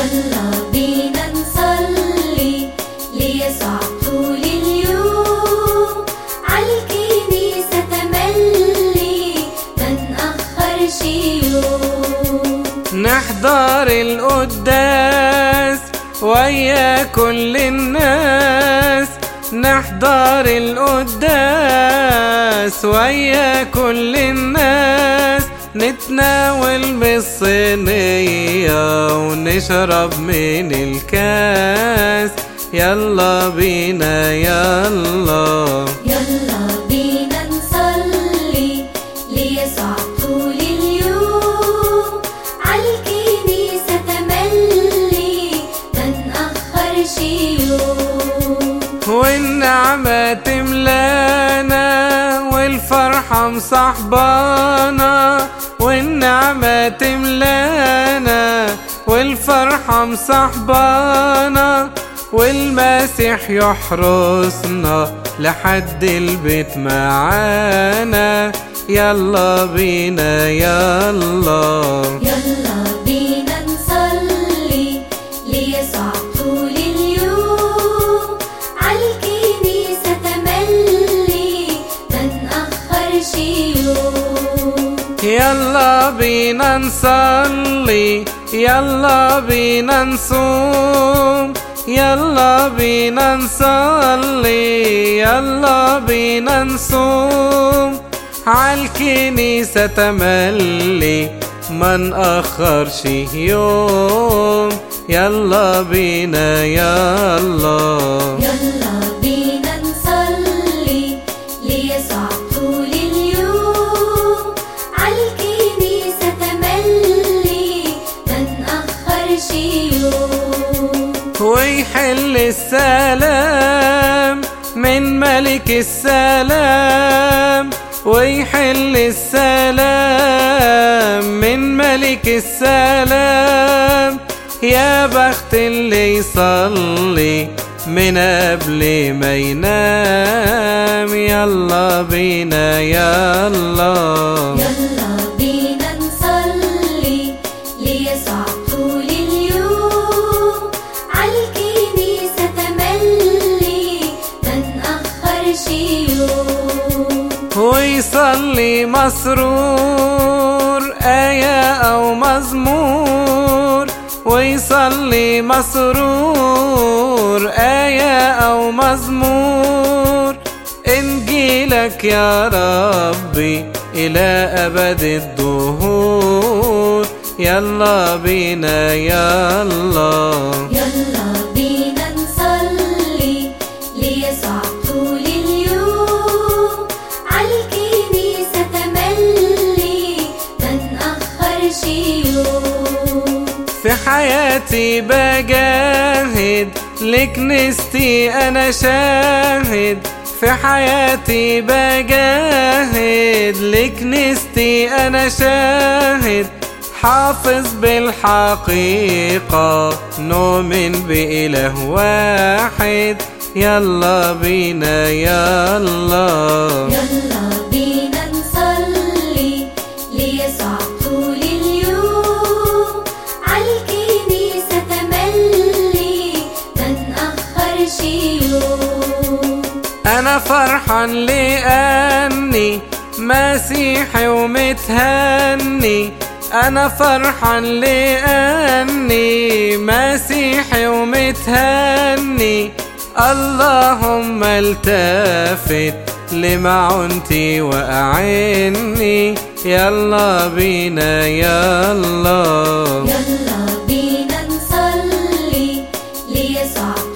يلا بينا نصلي ليسوع طول اليوم، عالكنيسة تملي منأخرش يوم. نحضر القداس ويا كل الناس، نحضر القداس ويا كل الناس، نتناول بالصينية ونشرب من الكاس. يلا بينا يلا بينا نصلي ليسوع طول اليوم، عالكنيسة تملي منأخرش يوم. والنعمة تملانا والفرحة مصاحبانا، والنعمة تملانا والفرحة مصاحبانا، والمسيح يحرسنا لحد البيت معانا. يلا بينا يلا بينا نصلي ليسوع طول اليوم، عالكنيسة تملي منأخرش يوم. يلا بينا نصلي، يلا بينا نصوم، يلا بينا نصلي، يلا بينا نصوم، عالكنيسة تملي منأخرش يوم. يلا بينا يلا بينا نصلي ليسوع طول اليوم، عالكنيسة تملي منأخرش يوم. ويحل السلام من ملك السلام، ويحل السلام من ملك السلام. يا بخت اللي يصلي من قبل ما ينام. يلا بينا يلا بينا نصلي ليسوع طول اليوم، عالكنيسة تملي منأخرش يوم. ويصلي مسرور آية أو مزمور، ويصلي مسرور آية أو مزمور. إنجيلك يا ربي إلى أبد الدهور. يلا بينا يلا بينا نصلي ليسوع طول اليوم، عالكنيسة تملي منأخرش يوم. في حياتي بجاهد لكنيستي أنا شاهد، في حياتي بجاهد لكنيستي أنا شاهد. حافظ بالحقيقة نؤمن بإله واحد. يلا بينا يلا بينا نصلي ليسوع طول اليوم، عالكنيسة تملي منأخرش يوم. أنا فرحان لأني مسيحي ومتهني، أنا فرحان لأني مسيحي ومتهني. اللهم التفت لمعونتي وأعني. يلا بينا يلا بينا نصلي ليسوع